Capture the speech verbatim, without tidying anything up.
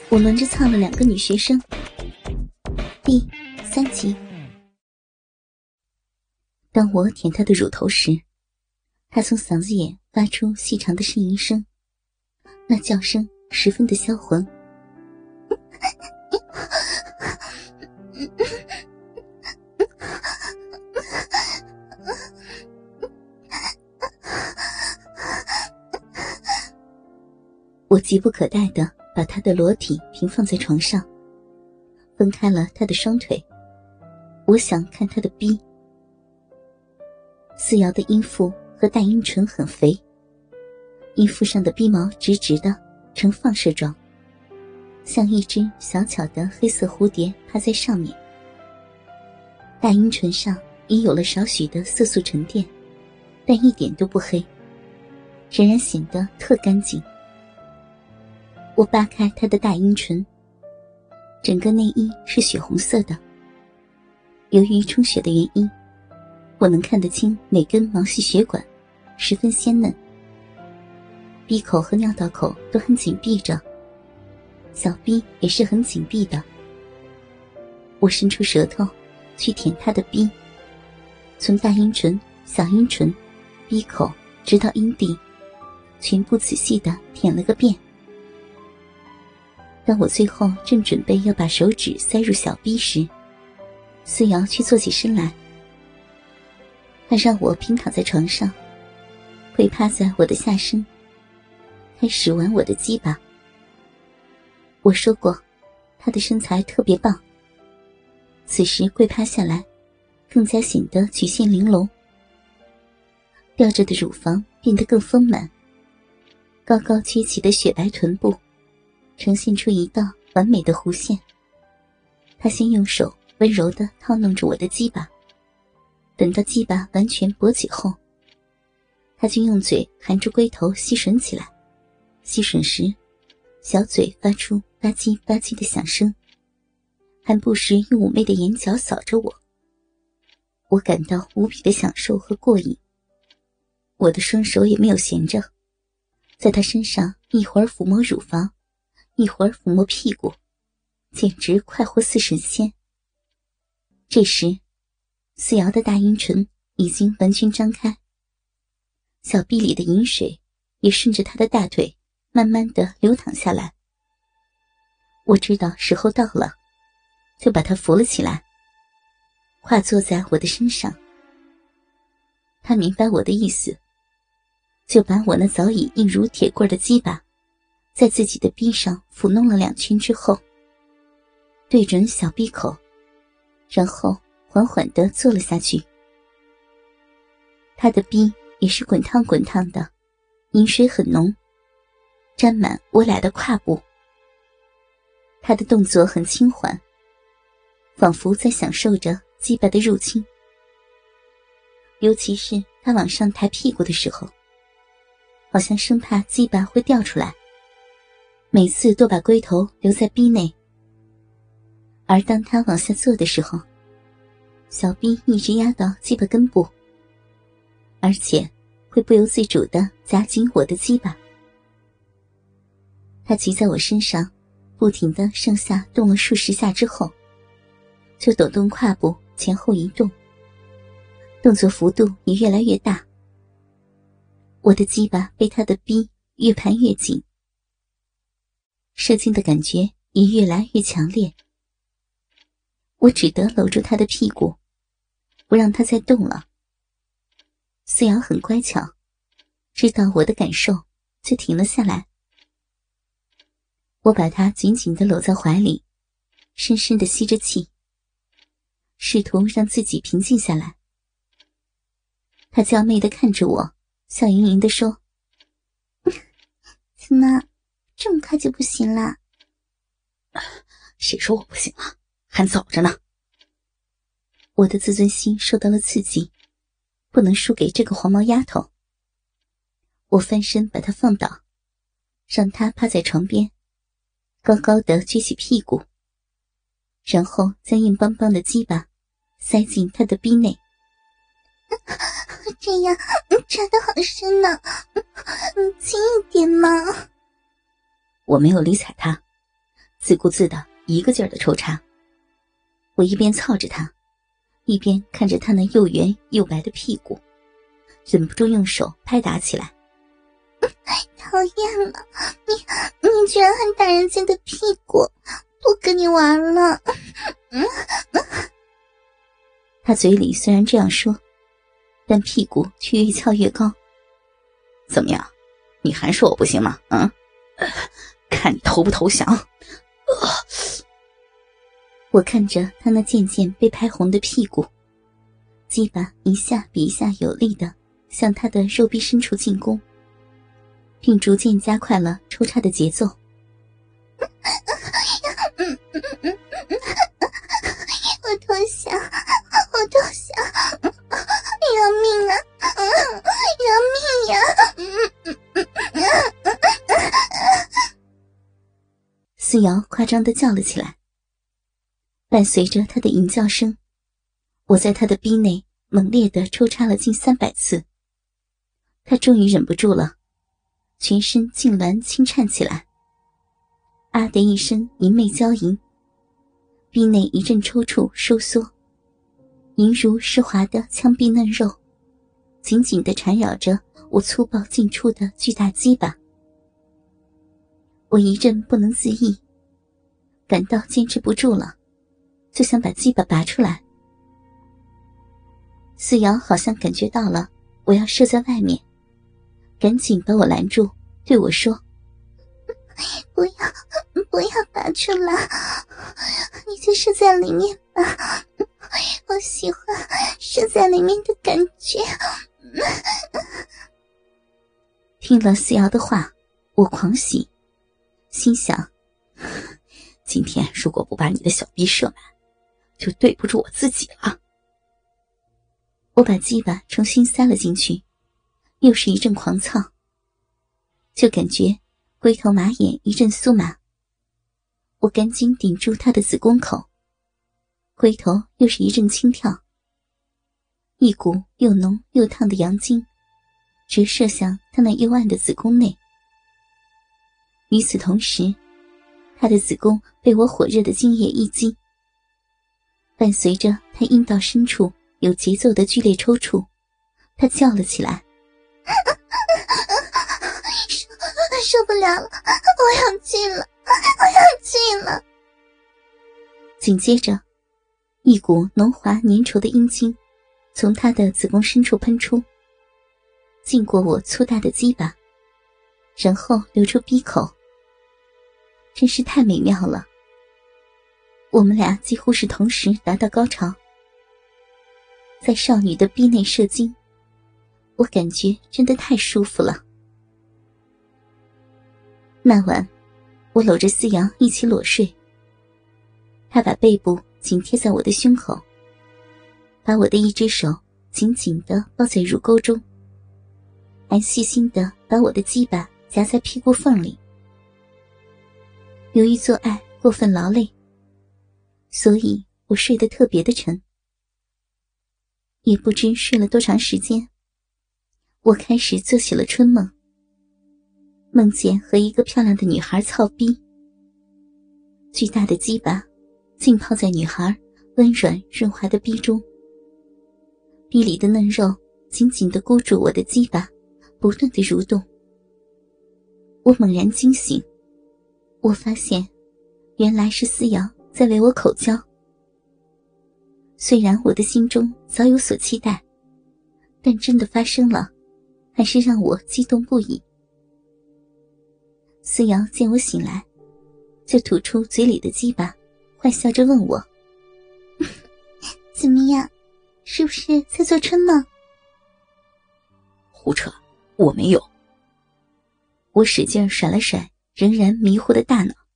我轮着操了两个女学生。第三集。当我舔她的乳头时，她从嗓子眼发出细长的呻吟声，那叫声十分的销魂。我急不可待地把她的裸体平放在床上，分开了她的双腿，我想看她的逼。思瑶的阴腹和大阴唇很肥，阴腹上的逼毛直直的呈放射状，像一只小巧的黑色蝴蝶趴在上面。大阴唇上已有了少许的色素沉淀，但一点都不黑，仍然显得特干净。我扒开她的大阴唇，整个内衣是血红色的。由于充血的原因，我能看得清每根毛细血管，十分鲜嫩。鼻口和尿道口都很紧闭着，小逼也是很紧闭的。我伸出舌头去舔她的逼，从大阴唇、小阴唇、逼口直到阴蒂，全部仔细地舔了个遍。当我最后正准备要把手指塞入小逼时，思瑶却坐起身来。她让我平躺在床上，跪趴在我的下身，开始玩我的鸡巴。我说过，她的身材特别棒，此时跪趴下来，更加显得曲线玲珑。吊着的乳房变得更丰满，高高撅起的雪白臀部呈现出一道完美的弧线。他先用手温柔地套弄着我的鸡巴，等到鸡巴完全勃起后，他就用嘴含住龟头吸吮起来。吸吮时，小嘴发出吧唧吧唧的响声，还不时用妩媚的眼角扫着我。我感到无比的享受和过瘾。我的双手也没有闲着，在他身上一会儿抚摸乳房，一会儿抚摸屁股，简直快活似神仙。这时，思瑶的大阴唇已经完全张开，小臂里的饮水也顺着她的大腿慢慢地流淌下来。我知道时候到了，就把她扶了起来，跨坐在我的身上。她明白我的意思，就把我那早已硬如铁棍的鸡巴在自己的逼上抚弄了两圈之后，对准小逼口，然后缓缓地坐了下去。他的逼也是滚烫滚烫的，饮水很浓，沾满我俩的胯部。他的动作很轻缓，仿佛在享受着鸡巴的入侵。尤其是他往上抬屁股的时候，好像生怕鸡巴会掉出来，每次都把龟头留在逼内。而当他往下坐的时候，小逼一直压到鸡巴根部，而且会不由自主地夹紧我的鸡巴。他骑在我身上，不停地上下动了数十下之后，就抖动胯部前后移动，动作幅度也越来越大。我的鸡巴被他的逼越盘越紧，射精的感觉也越来越强烈。我只得搂住他的屁股，不让他再动了。思瑶很乖巧，知道我的感受，就停了下来。我把他紧紧地搂在怀里，深深地吸着气，试图让自己平静下来。他娇媚地看着我，笑盈盈地说：“怎么这么快就不行了？”“ 谁说我不行了？还早着呢。” 我的自尊心受到了刺激，不能输给这个黄毛丫头。我翻身把她放倒，让她趴在床边，高高地撅起屁股，然后将硬邦邦的鸡巴塞进她的逼内。这样插得好深呢，轻一点嘛。 我没有理睬他， 自顾自的一个劲儿的抽插。我一边操着他，一边看着他那又圆又白的屁股，忍不住用手拍打起来。 讨厌了，你你居然还打人家的屁股，不跟你玩了。 他嘴里虽然这样说，但屁股却越翘越高。怎么样，你还说我不行吗？嗯，看你投不投降。我看着他那渐渐被拍红的屁股，鸡巴一下比一下有力的向他的肉壁深处进攻，并逐渐加快了抽插的节奏。 我投降，我投降，饶命啊！饶命呀！ 思瑶夸张地叫了起来，伴随着他的吟叫声，我在他的逼内猛烈地抽插了近三百次。他终于忍不住了，全身痉挛轻颤起来，啊的一声淫媚娇吟，逼内一阵抽搐收缩，银如湿滑的枪壁嫩肉紧紧地缠绕着我粗暴进出的巨大鸡巴。我一阵不能自抑，感到坚持不住了，就想把鸡巴拔出来。思瑶好像感觉到了我要射在外面，赶紧把我拦住，对我说： 不要不要拔出来，你就射在里面吧，我喜欢射在里面的感觉。 听了思瑶的话，我狂喜，心想今天如果不把你的小逼射满，就对不住我自己了。我把鸡巴重新塞了进去，又是一阵狂操，就感觉龟头马眼一阵酥麻。我赶紧顶住他的子宫口，龟头又是一阵轻跳，一股又浓又烫的阳精直射向他那幽暗的子宫内。与此同时，他的子宫被我火热的精液一击，伴随着他阴道深处有节奏的剧烈抽搐，他叫了起来： 受受不了了，我要进了，我要进了。 紧接着，一股浓滑粘稠的阴茎从他的子宫深处喷出，浸过我粗大的鸡巴，然后流出逼口。真是太美妙了，我们俩几乎是同时达到高潮。在少女的逼内射精，我感觉真的太舒服了。那晚我搂着思瑶一起裸睡，她把背部紧贴在我的胸口，把我的一只手紧紧地抱在乳沟中，还细心地把我的鸡巴夹在屁股缝里。由于做爱过分劳累，所以我睡得特别的沉。也不知睡了多长时间，我开始做起了春梦，梦见和一个漂亮的女孩操逼，巨大的鸡巴浸泡在女孩温软润滑的逼中，逼里的嫩肉紧紧地箍住我的鸡巴，不断地蠕动。我猛然惊醒，我发现原来是思瑶在为我口交。虽然我的心中早有所期待，但真的发生了，还是让我激动不已。思瑶见我醒来，就吐出嘴里的鸡巴，坏笑着问我： 怎么样，是不是在做春梦？ 胡扯，我没有。我使劲甩了甩仍然迷糊的大脑，